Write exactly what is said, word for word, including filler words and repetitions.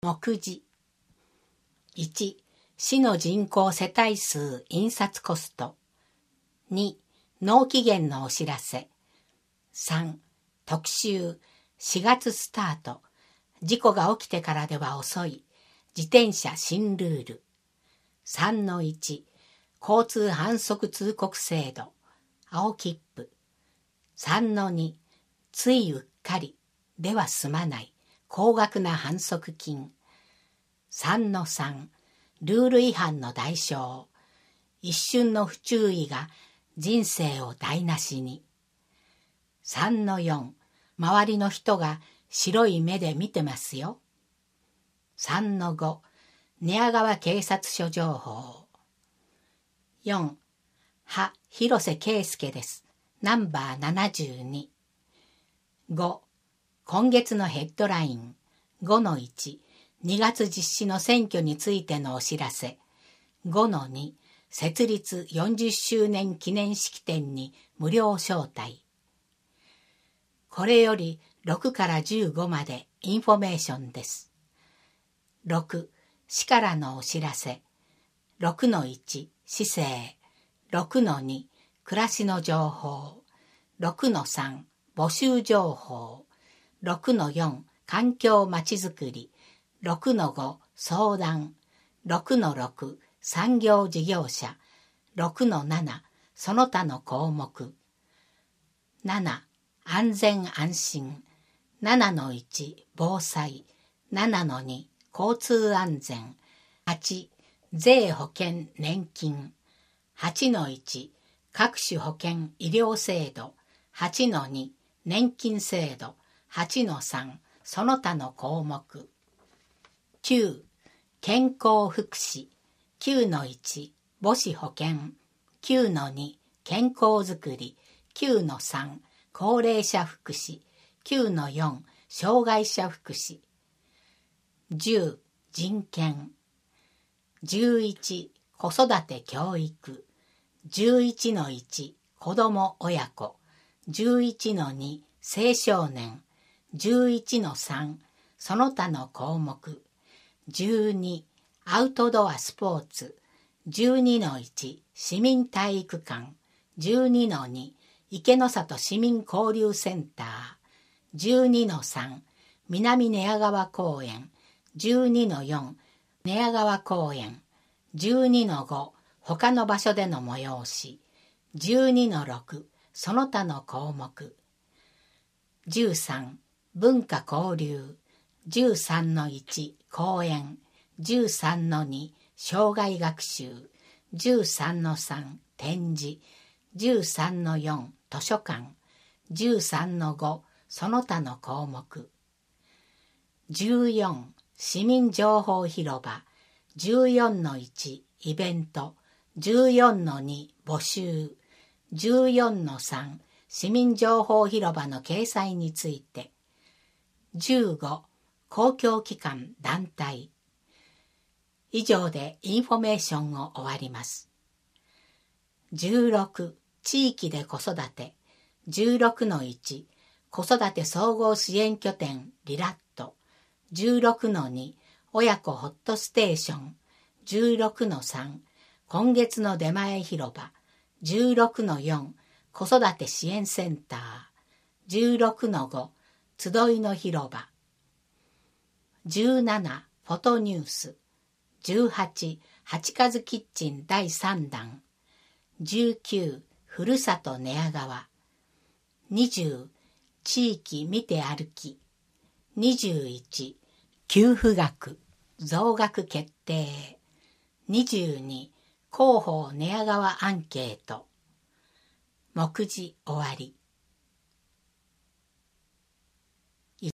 目次。いち、市の人口世帯数印刷コスト。に、納期限のお知らせ。さん、特集、しがつスタート。事故が起きてからでは遅い。自転車新ルール。さんのいち、交通反則通告制度。青切符。さんのに、ついうっかりでは済まない。高額な反則金。さんのさん、ルール違反の代償。一瞬の不注意が人生を台無しに。さんのよん、周りの人が白い目で見てますよ。さんのご、寝屋川警察署情報。よん、は広瀬圭介です。ナンバーななじゅうに。ご、今月のヘッドライン。ごのいち、にがつ実施の選挙についてのお知らせ。ごのに、設立よんじゅっしゅうねん記念式典に無料招待。これよりろくからじゅうごまでインフォメーションです。ろく、市からのお知らせ。ろくのいち、市政。ろくのに、暮らしの情報。ろくのさん、募集情報。ろくのよん、環境まちづくり。ろくのご、相談。ろくのろく、産業事業者。ろくのなな、その他の項目。なな、安全安心。ななのいち、防災。ななのに、交通安全。はち、税保険年金。はちのいち、各種保険医療制度。はちのに、年金制度。はちのさん、その他の項目。きゅう、健康福祉。きゅうのいち、母子保険。きゅうのに、健康づくり。きゅうのさん、高齢者福祉。きゅうのよん、障害者福祉。じゅう、人権。じゅういち、子育て教育。じゅういちのいち、子ども親子。じゅういちのに、青少年。じゅういちのさん、その他の項目。じゅうに、アウトドアスポーツ。じゅうにのいち、市民体育館。じゅうにのに、池の里市民交流センター。じゅうにのさん、南寝屋川公園。じゅうにのよん、寝屋川公園。じゅうにのご、他の場所での催し。じゅうにのろく、その他の項目。じゅうさん、文化交流。じゅうさんのいち、講演。じゅうさんのに、生涯学習。じゅうさんのさん、展示。じゅうさんのよん、図書館。じゅうさんのご、その他の項目。じゅうよん、市民情報広場。じゅうよんのいち、イベント。じゅうよんのに、募集。じゅうよんのさん、市民情報広場の掲載について。じゅうご、公共機関団体。以上でインフォメーションを終わります。じゅうろく、地域で子育て。じゅうろくのいち、子育て総合支援拠点リラット。じゅうろくのに、親子ホットステーション。じゅうろくのさん、今月の出前広場。じゅうろくのよん、子育て支援センター。じゅうろくのご、集いの広場。じゅうなな、フォトニュース。じゅうはち、八和キッチンだいさんだん。じゅうきゅう、ふるさと寝屋川。にじゅう、地域見て歩き。にじゅういち、給付額、増額決定。にじゅうに、広報寝屋川アンケート。目次終わり。